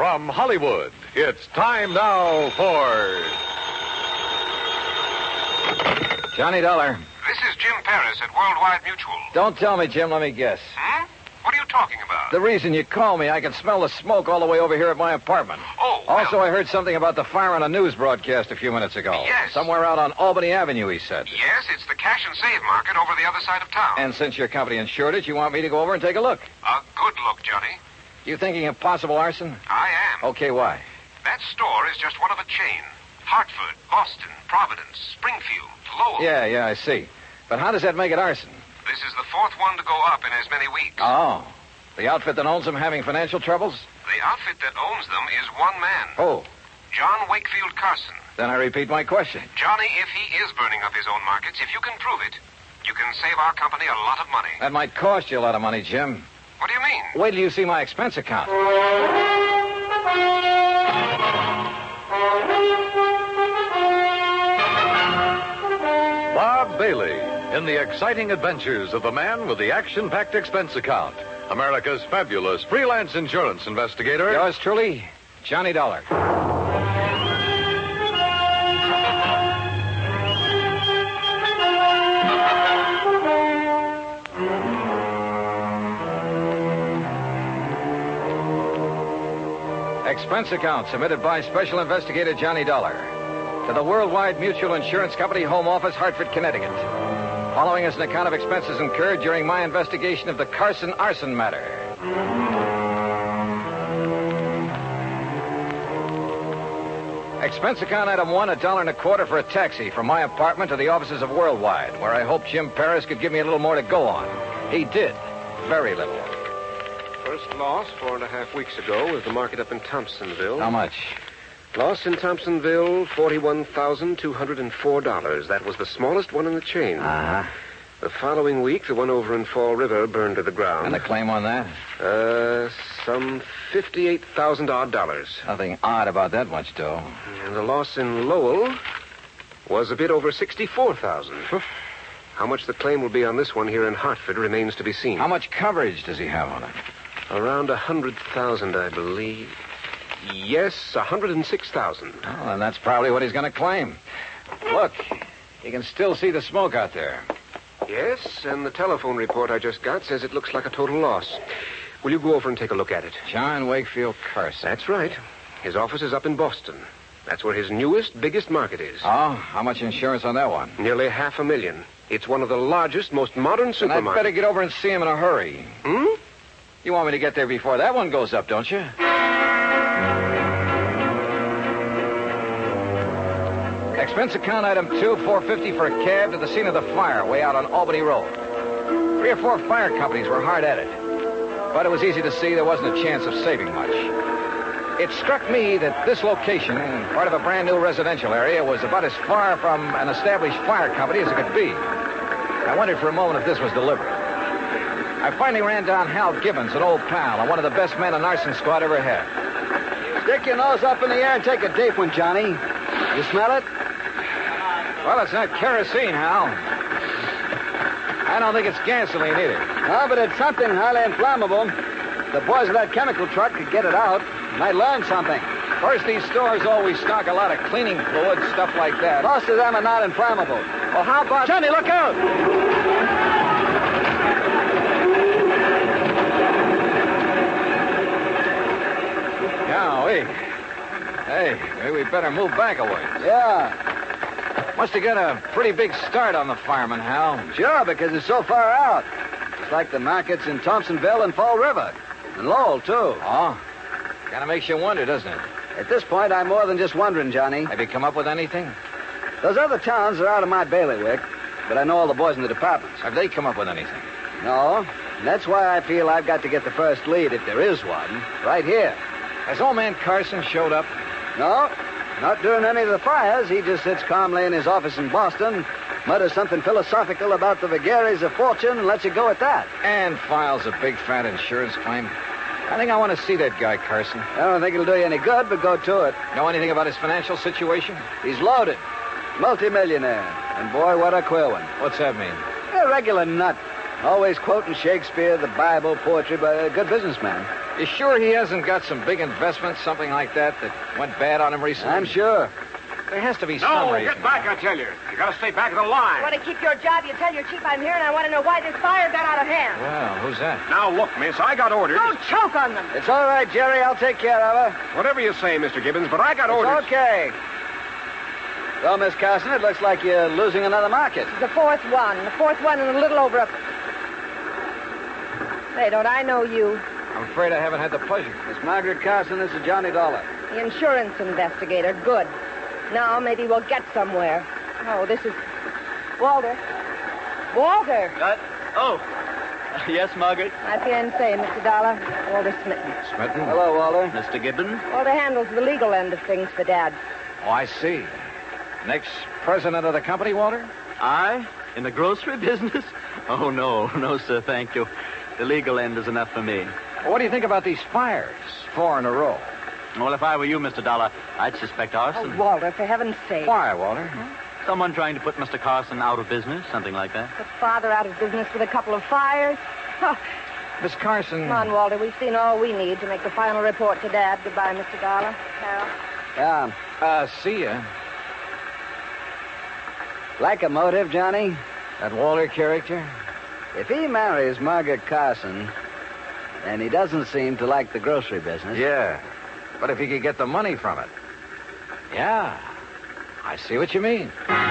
From Hollywood, it's time now for... Johnny Dollar. This is Jim Paris at Worldwide Mutual. Don't tell me, Jim. Let me guess. What are you talking about? The reason you called me, I can smell the smoke all the way over here at my apartment. Oh, well... Also, I heard something about the fire on a news broadcast a few minutes ago. Yes. Somewhere out on Albany Avenue, he said. Yes, it's the cash and save market over the other side of town. And since your company insured it, you want me to go over and take a look? A good look, Johnny. You thinking of possible arson? I am. Okay, why? That store is just one of a chain. Hartford, Boston, Providence, Springfield, Lowell. Yeah, I see. But how does that make it arson? This is the fourth one to go up in as many weeks. Oh. The outfit that owns them having financial troubles? The outfit that owns them is one man. Oh. John Wakefield Carson. Then I repeat my question. Johnny, if he is burning up his own markets, if you can prove it, you can save our company a lot of money. That might cost you a lot of money, Jim. What do you mean? Wait till you see my expense account. Bob Bailey in the exciting adventures of the man with the action-packed expense account. America's fabulous freelance insurance investigator. Yours truly, Johnny Dollar. Expense account submitted by Special Investigator Johnny Dollar to the Worldwide Mutual Insurance Company, Home Office, Hartford, Connecticut. Following is an account of expenses incurred during my investigation of the Carson arson matter. Expense account item 1, $1.25 for a taxi from my apartment to the offices of Worldwide, where I hoped Jim Paris could give me a little more to go on. He did. Very little. First loss 4.5 weeks ago was the market up in Thompsonville. How much? Loss in Thompsonville, $41,204. That was the smallest one in the chain. Uh-huh. The following week, the one over in Fall River burned to the ground. And the claim on that? Some $58,000-odd. Nothing odd about that much dough. And the loss in Lowell was a bit over $64,000. How much the claim will be on this one here in Hartford remains to be seen. How much coverage does he have on it? Around $100,000, I believe. Yes, $106,000. Oh, and that's probably what he's going to claim. Look, you can still see the smoke out there. Yes, and the telephone report I just got says it looks like a total loss. Will you go over and take a look at it? John Wakefield Carson. That's right. His office is up in Boston. That's where his newest, biggest market is. Oh, how much insurance on that one? Nearly $500,000. It's one of the largest, most modern supermarkets. And I'd better get over and see him in a hurry. You want me to get there before that one goes up, don't you? Expense account item 2, $450 for a cab to the scene of the fire way out on Albany Road. 3 or 4 fire companies were hard at it. But it was easy to see there wasn't a chance of saving much. It struck me that this location, part of a brand new residential area, was about as far from an established fire company as it could be. I wondered for a moment if this was deliberate. I finally ran down Hal Gibbons, an old pal, and one of the best men an arson squad ever had. Stick your nose up in the air and take a deep one, Johnny. You smell it? Well, it's not kerosene, Hal. I don't think it's gasoline either. No, but it's something highly inflammable. The boys of that chemical truck could get it out. Might learn something. First, these stores always stock a lot of cleaning fluid, stuff like that. Most of them are not inflammable. Well, how about... Johnny, look out! Golly. Hey, maybe we better move back a ways. Yeah. Must have got a pretty big start on the fireman, Hal. Sure, because it's so far out. It's like the markets in Thompsonville and Fall River. And Lowell, too. Oh? Kind of makes you wonder, doesn't it? At this point, I'm more than just wondering, Johnny. Have you come up with anything? Those other towns are out of my bailiwick, but I know all the boys in the departments. Have they come up with anything? No, and that's why I feel I've got to get the first lead, if there is one, right here. Has old man Carson showed up? No, not during any of the fires. He just sits calmly in his office in Boston, mutters something philosophical about the vagaries of fortune, and lets it go at that. And files a big fat insurance claim. I think I want to see that guy, Carson. I don't think it'll do you any good, but go to it. Know anything about his financial situation? He's loaded. Multimillionaire. And boy, what a queer one. What's that mean? A regular nut. Always quoting Shakespeare, the Bible, poetry, but a good businessman. You sure he hasn't got some big investments, something like that went bad on him recently? I'm sure. There has to be some No, reason. get back, I tell you. You gotta stay back of the line. You want to keep your job, you tell your chief I'm here, and I want to know why this fire got out of hand. Well, who's that? Now, look, miss, I got orders. Don't choke on them. It's all right, Jerry. I'll take care of her. Whatever you say, Mr. Gibbons, but I got orders. It's okay. Well, Miss Carson, it looks like you're losing another market. The fourth one and a little over a... Hey, don't I know you? I'm afraid I haven't had the pleasure. Miss Margaret Carson, this is Johnny Dollar. The insurance investigator. Good. Now maybe we'll get somewhere. Oh, this is... Walter. Walter. Yes, Margaret? My fiancé, Mr. Dollar. Walter Smitten. Smitten? Hello, Walter. Mr. Gibbons? Walter handles the legal end of things for Dad. Oh, I see. Next president of the company, Walter? I? In the grocery business? Oh, no, sir, thank you. The legal end is enough for me. Well, what do you think about these fires? 4 in a row. Well, if I were you, Mr. Dollar, I'd suspect arson. Oh, Walter, for heaven's sake. Why, Walter? Someone trying to put Mr. Carson out of business, something like that. Put Father out of business with a couple of fires? Oh, Miss Carson... come on, Walter. We've seen all we need to make the final report to Dad. Goodbye, Mr. Dollar. Carol. Yeah. See ya. Like a motive, Johnny? That Walter character? If he marries Margaret Carson, and he doesn't seem to like the grocery business... Yeah. But if he could get the money from it. Yeah. I see what you mean.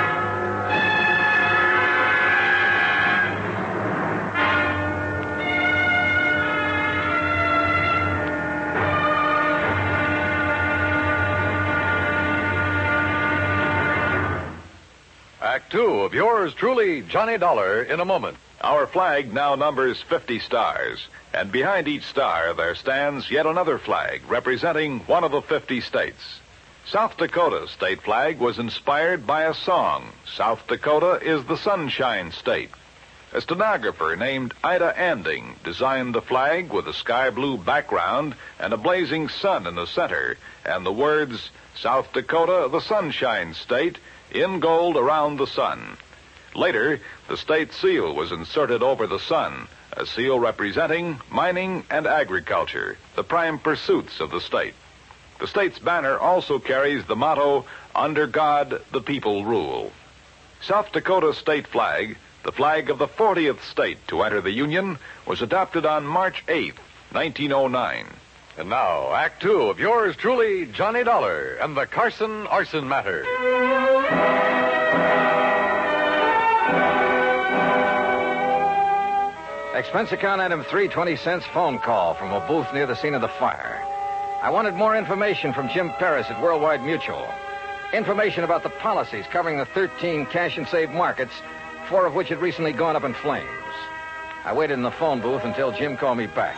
Act 2 of yours truly, Johnny Dollar, in a moment. Our flag now numbers 50 stars, and behind each star there stands yet another flag representing one of the 50 states. South Dakota's state flag was inspired by a song. South Dakota is the Sunshine State. A stenographer named Ida Anding designed the flag with a sky blue background and a blazing sun in the center, and the words, South Dakota, the Sunshine State, in gold around the sun. Later, the state seal was inserted over the sun, a seal representing mining and agriculture, the prime pursuits of the state. The state's banner also carries the motto, Under God, the People Rule. South Dakota's state flag, the flag of the 40th state to enter the Union, was adopted on March 8, 1909. And now, Act 2 of yours truly, Johnny Dollar, and the Carson arson matter. Expense account item 3, 20 cents phone call from a booth near the scene of the fire. I wanted more information from Jim Paris at Worldwide Mutual. Information about the policies covering the 13 cash and save markets, 4 of which had recently gone up in flames. I waited in the phone booth until Jim called me back.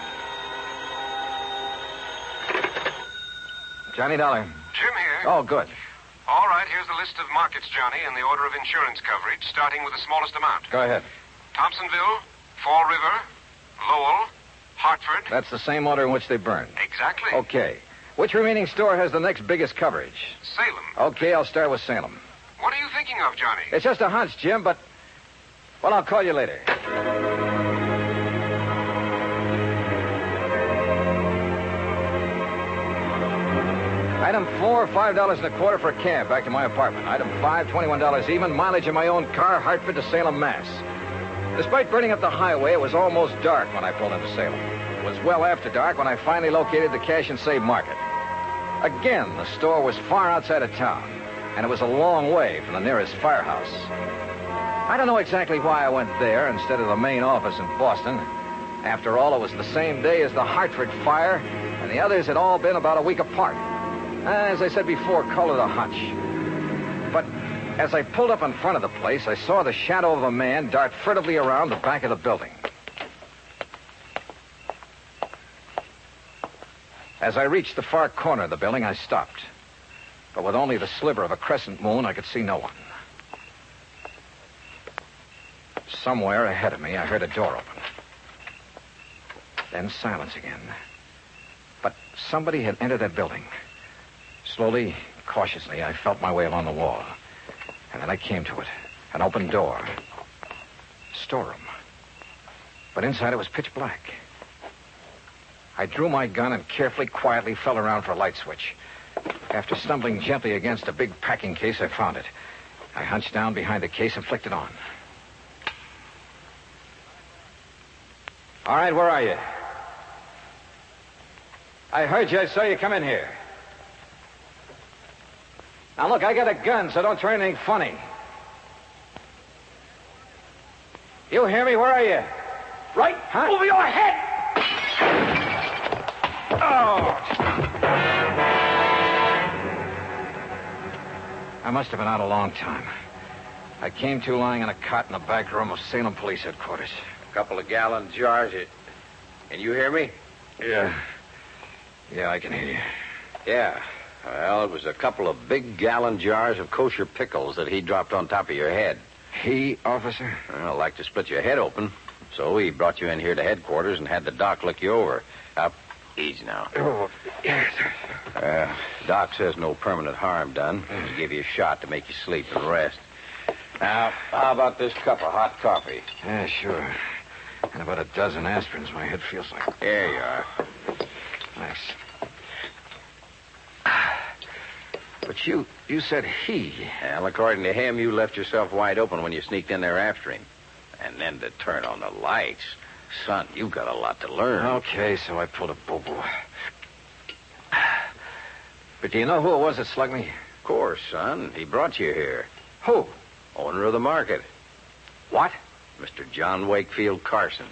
Johnny Dollar. Jim here. Oh, good. All right, here's the list of markets, Johnny, in the order of insurance coverage, starting with the smallest amount. Go ahead. Thompsonville, Fall River, Lowell, Hartford. That's the same order in which they burned. Exactly. Okay. Which remaining store has the next biggest coverage? Salem. Okay, I'll start with Salem. What are you thinking of, Johnny? It's just a hunch, Jim, but... Well, I'll call you later. Item 4, $5.25 for a cab back to my apartment. Item 5, $21 even. Mileage in my own car, Hartford to Salem, Mass. Despite burning up the highway, it was almost dark when I pulled into Salem. It was well after dark when I finally located the cash and save market. Again, the store was far outside of town, and it was a long way from the nearest firehouse. I don't know exactly why I went there instead of the main office in Boston. After all, it was the same day as the Hartford fire, and the others had all been about a week apart. As I said before, call it a hunch. But as I pulled up in front of the place, I saw the shadow of a man dart furtively around the back of the building. As I reached the far corner of the building, I stopped. But with only the sliver of a crescent moon, I could see no one. Somewhere ahead of me, I heard a door open. Then silence again. But somebody had entered that building. Slowly, cautiously, I felt my way along the wall. And then I came to it. An open door. Storeroom. But inside it was pitch black. I drew my gun and carefully, quietly felt around for a light switch. After stumbling gently against a big packing case, I found it. I hunched down behind the case and flicked it on. All right, where are you? I heard you. I saw you come in here. Now, look, I got a gun, so don't try anything funny. You hear me? Where are you? Right over your head! Oh! I must have been out a long time. I came to lying in a cot in the back room of Salem Police Headquarters. A couple of gallon jars. Can you hear me? Yeah. Yeah, I can hear you. Yeah. Well, it was a couple of big gallon jars of kosher pickles that he dropped on top of your head. He, officer? Well, like to split your head open. So he brought you in here to headquarters and had the doc look you over. Up. Easy now. Oh, yes. Doc says no permanent harm done. He gave you a shot to make you sleep and rest. Now, how about this cup of hot coffee? Yeah, sure. And about a dozen aspirins. My head feels like... There you are. Thanks. But you said he. Well, according to him, you left yourself wide open when you sneaked in there after him. And then to turn on the lights. Son, you've got a lot to learn. Okay, so I pulled a boo-boo. But do you know who it was that slugged me? Of course, son. He brought you here. Who? Owner of the market. What? Mr. John Wakefield Carson.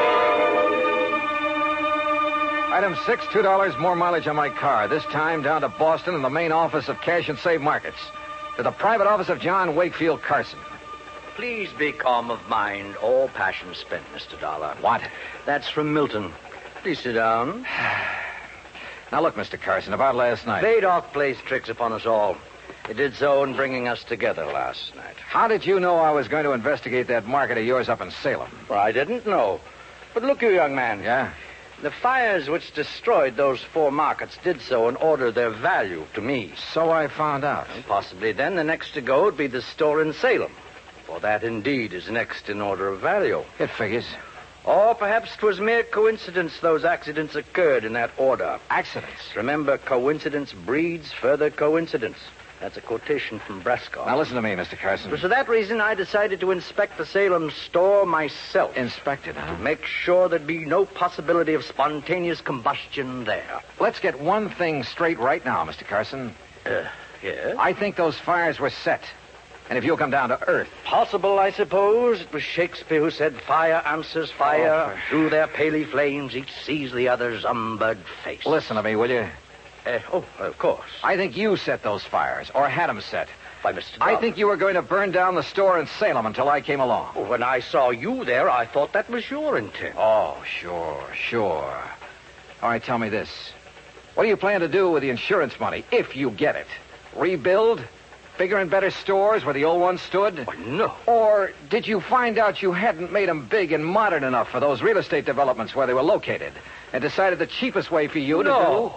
Item 6, $2 more mileage on my car. This time down to Boston in the main office of Cash and Save Markets. To the private office of John Wakefield Carson. Please be calm of mind. All passion spent, Mr. Dollar. What? That's from Milton. Please sit down. Now, look, Mr. Carson, about last night. Vadok plays tricks upon us all. It did so in bringing us together last night. How did you know I was going to investigate that market of yours up in Salem? Well, I didn't know. But look, you young man. Yeah? The fires which destroyed those 4 markets did so in order their value to me. So I found out. And possibly then the next to go would be the store in Salem. For that indeed is next in order of value. It figures. Or perhaps 'twas mere coincidence those accidents occurred in that order. Accidents? Remember, coincidence breeds further coincidence. That's a quotation from Bresco. Now listen to me, Mr. Carson. For that reason, I decided to inspect the Salem store myself. Inspect it, huh? To make sure there'd be no possibility of spontaneous combustion there. Let's get one thing straight right now, Mr. Carson. Yes? I think those fires were set. And if you'll come down to earth... Possible, I suppose. It was Shakespeare who said, fire answers fire. Oh, Through their paly flames, each sees the other's umbered face. Listen to me, will you? Of course. I think you set those fires, or had them set. By Mr. I think you were going to burn down the store in Salem until I came along. Well, when I saw you there, I thought that was your intent. Oh, sure. All right, tell me this. What do you plan to do with the insurance money, if you get it? Rebuild? Bigger and better stores where the old ones stood? Oh, no. Or did you find out you hadn't made them big and modern enough for those real estate developments where they were located and decided the cheapest way for you to do...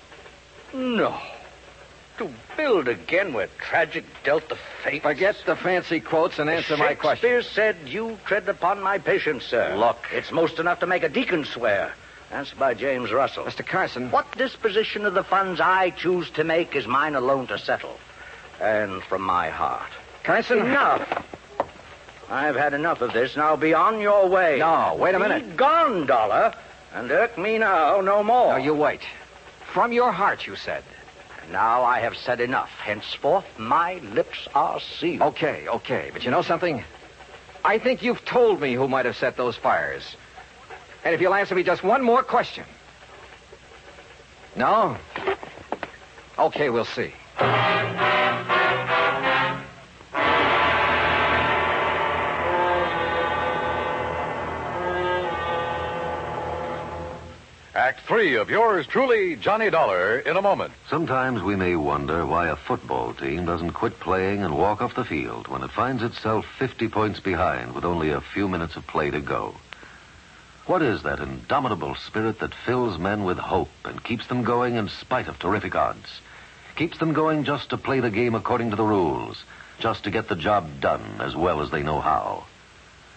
No. To build again where tragic dealt the fate. Forget the fancy quotes and answer my question. Shakespeare said, you tread upon my patience, sir. Look. It's most enough to make a deacon swear. That's by James Russell. Mr. Carson. What disposition of the funds I choose to make is mine alone to settle. And from my heart. Carson? Enough. I've had enough of this. Now be on your way. No, wait a minute. Be gone, Dollar. And irk me now no more. No, you wait. From your heart, you said. Now I have said enough. Henceforth, my lips are sealed. Okay. But you know something? I think you've told me who might have set those fires. And if you'll answer me just one more question. No? Okay, we'll see. Act 3 of yours truly, Johnny Dollar, in a moment. Sometimes we may wonder why a football team doesn't quit playing and walk off the field when it finds itself 50 points behind with only a few minutes of play to go. What is that indomitable spirit that fills men with hope and keeps them going in spite of terrific odds? Keeps them going just to play the game according to the rules, just to get the job done as well as they know how.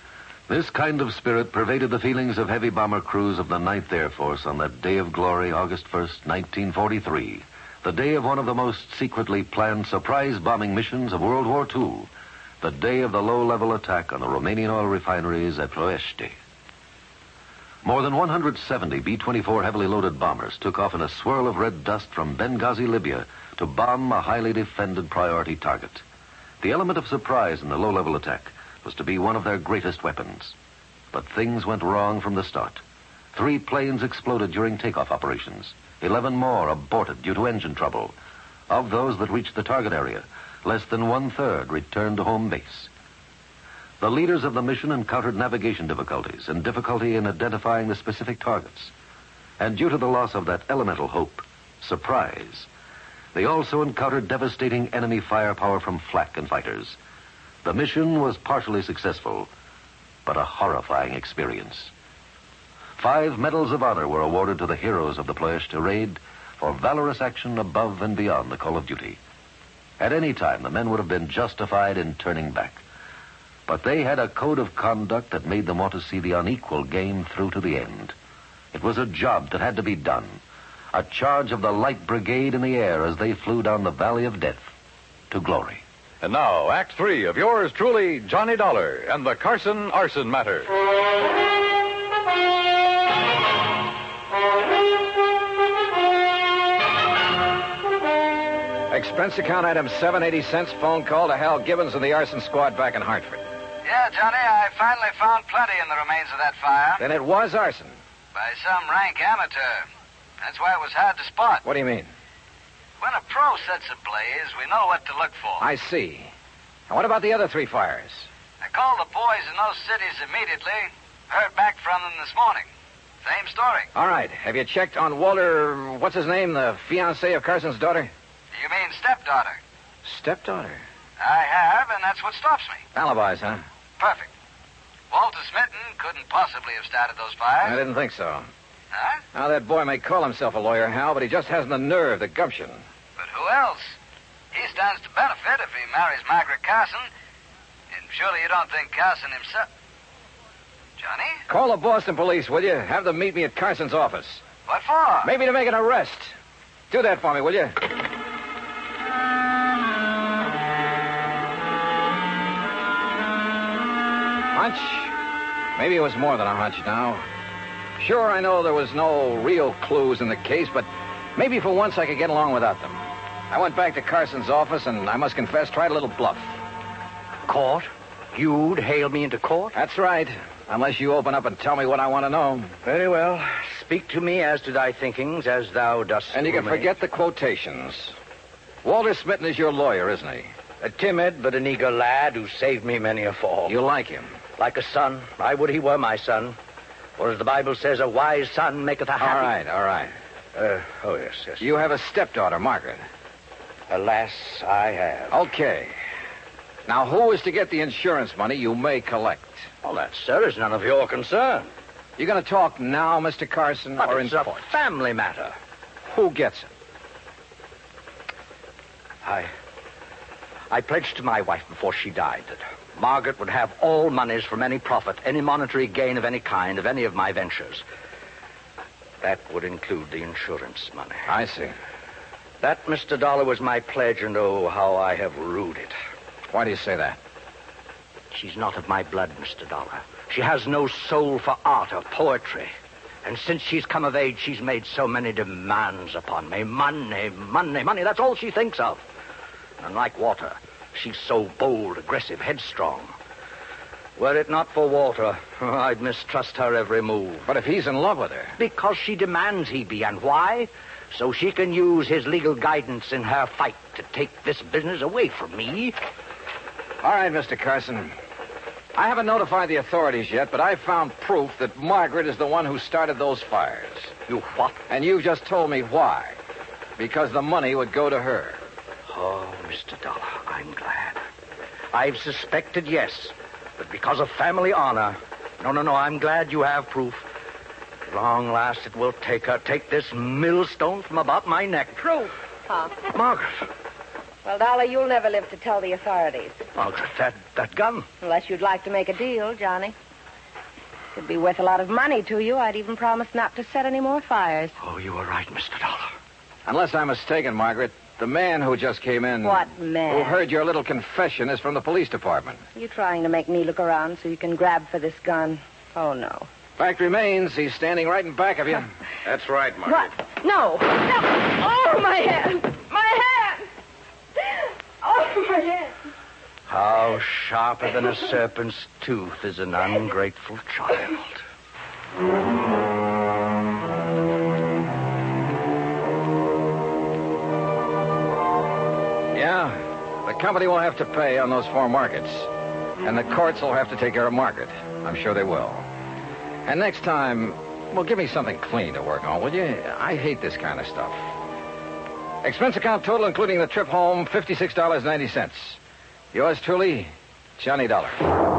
This kind of spirit pervaded the feelings of heavy bomber crews of the 9th Air Force on that day of glory, August 1st, 1943, the day of one of the most secretly planned surprise bombing missions of World War II, the day of the low-level attack on the Romanian oil refineries at Ploiești. More than 170 B-24 heavily loaded bombers took off in a swirl of red dust from Benghazi, Libya, to bomb a highly defended priority target. The element of surprise in the low-level attack was to be one of their greatest weapons. But things went wrong from the start. 3 planes exploded during takeoff operations. 11 more aborted due to engine trouble. Of those that reached the target area, less than 1/3 returned to home base. The leaders of the mission encountered navigation difficulties and difficulty in identifying the specific targets. And due to the loss of that elemental hope, surprise, they also encountered devastating enemy firepower from flak and fighters. The mission was partially successful, but a horrifying experience. 5 medals of honor were awarded to the heroes of the Ploiești raid for valorous action above and beyond the call of duty. At any time, the men would have been justified in turning back. But they had a code of conduct that made them want to see the unequal game through to the end. It was a job that had to be done. A charge of the Light Brigade in the air as they flew down the Valley of Death to glory. And now, Act 3 of yours truly, Johnny Dollar and the Carson Arson Matter. Expense account item 780 cents, phone call to Hal Gibbons and the arson squad back in Hartford. Yeah, Johnny, I finally found plenty in the remains of that fire. Then it was arson. By some rank amateur. That's why it was hard to spot. What do you mean? When a pro sets ablaze, we know what to look for. I see. And what about the other 3 fires? I called the boys in those cities immediately. Heard back from them this morning. Same story. All right. Have you checked on Walter, what's his name, the fiancé of Carson's daughter? You mean stepdaughter? Stepdaughter? I have, and that's what stops me. Alibis, huh? Perfect. Walter Smitten couldn't possibly have started those fires. I didn't think so. Huh? Now, that boy may call himself a lawyer, Hal, but he just hasn't the nerve, the gumption. But who else? He stands to benefit if he marries Margaret Carson. And surely you don't think Carson himself... Johnny? Call the Boston police, will you? Have them meet me at Carson's office. What for? Maybe to make an arrest. Do that for me, will you? Hunch? Maybe it was more than a hunch now. Sure, I know there was no real clues in the case, but maybe for once I could get along without them. I went back to Carson's office and I must confess, tried a little bluff. Court? You'd hail me into court? That's right. Unless you open up and tell me what I want to know. Very well. Speak to me as to thy thinkings, as thou dost. And you can forget the quotations. Walter Smitten is your lawyer, isn't he? A timid but an eager lad who saved me many a fall. You like him? Like a son. I would he were my son. For as the Bible says, a wise son maketh a happy... All right. Oh, yes. You have a stepdaughter, Margaret. Alas, I have. Okay. Now, who is to get the insurance money you may collect? Well, that, sir, is none of your concern. You going to talk now, Mr. Carson, but or it's in a court? Family matter. Who gets it? I pledged to my wife before she died that Margaret would have all monies from any profit, any monetary gain of any kind, of any of my ventures. That would include the insurance money. I see. That, Mr. Dollar, was my pledge, and oh, how I have rued it. Why do you say that? She's not of my blood, Mr. Dollar. She has no soul for art or poetry. And since she's come of age, she's made so many demands upon me. Money. That's all she thinks of. And like Walter, she's so bold, aggressive, headstrong. Were it not for Walter, I'd mistrust her every move. But if he's in love with her... Because she demands he be. And why? So she can use his legal guidance in her fight to take this business away from me. All right, Mr. Carson. I haven't notified the authorities yet, but I found proof that Margaret is the one who started those fires. You what? And you just told me why. Because the money would go to her. Oh, Mr. Dollar, I'm glad. I've suspected, yes. But because of family honor... No, I'm glad you have proof. At long last, it will take this millstone from about my neck. Proof, Pop. Margaret. Well, Dollar, you'll never live to tell the authorities. Margaret, that gun. Unless you'd like to make a deal, Johnny. It'd be worth a lot of money to you. I'd even promise not to set any more fires. Oh, you were right, Mr. Dollar. Unless I'm mistaken, Margaret, the man who just came in... What man? Who heard your little confession is from the police department. You trying to make me look around so you can grab for this gun? Oh, no. Fact remains, he's standing right in back of you. That's right, Margaret. What? No. Oh, my hand. My hand. Oh, my hand. How sharper than a serpent's tooth is an ungrateful child. Yeah, the company will have to pay on those 4 markets. And the courts will have to take care of Margaret. I'm sure they will. And next time, well, give me something clean to work on, will you? I hate this kind of stuff. Expense account total, including the trip home, $56.90. Yours truly, Johnny Dollar.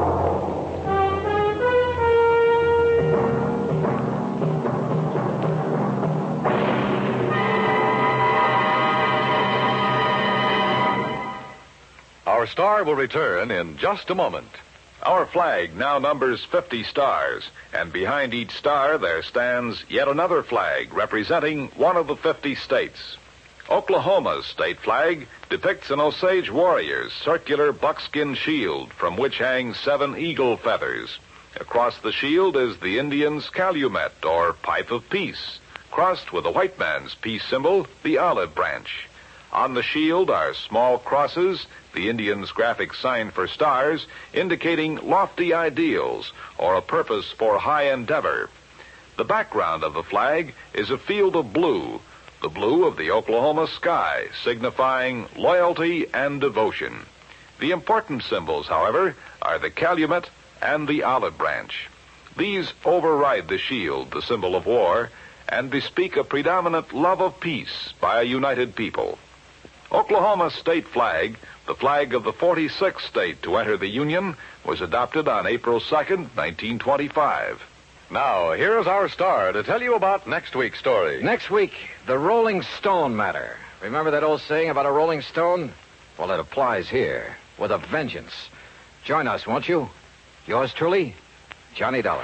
Our star will return in just a moment. Our flag now numbers 50 stars, and behind each star there stands yet another flag representing one of the 50 states. Oklahoma's state flag depicts an Osage warrior's circular buckskin shield from which hang 7 eagle feathers. Across the shield is the Indian's calumet, or pipe of peace, crossed with the white man's peace symbol, the olive branch. On the shield are small crosses, the Indian's graphic sign for stars, indicating lofty ideals or a purpose for high endeavor. The background of the flag is a field of blue, the blue of the Oklahoma sky, signifying loyalty and devotion. The important symbols, however, are the calumet and the olive branch. These override the shield, the symbol of war, and bespeak a predominant love of peace by a united people. Oklahoma's state flag, the flag of the 46th state to enter the Union, was adopted on April 2nd, 1925. Now, here's our star to tell you about next week's story. Next week, the Rolling Stone matter. Remember that old saying about a rolling stone? Well, it applies here, with a vengeance. Join us, won't you? Yours truly, Johnny Dollar.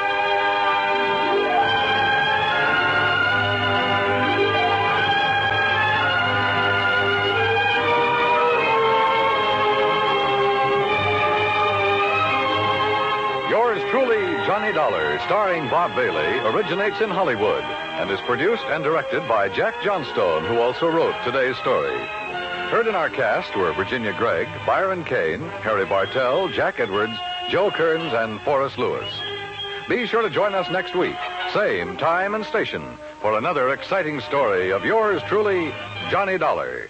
Truly, Johnny Dollar, starring Bob Bailey, originates in Hollywood and is produced and directed by Jack Johnstone, who also wrote today's story. Heard in our cast were Virginia Gregg, Byron Kane, Harry Bartell, Jack Edwards, Joe Kearns, and Forrest Lewis. Be sure to join us next week, same time and station, for another exciting story of yours truly, Johnny Dollar.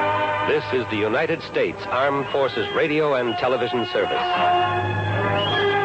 This is the United States Armed Forces Radio and Television Service.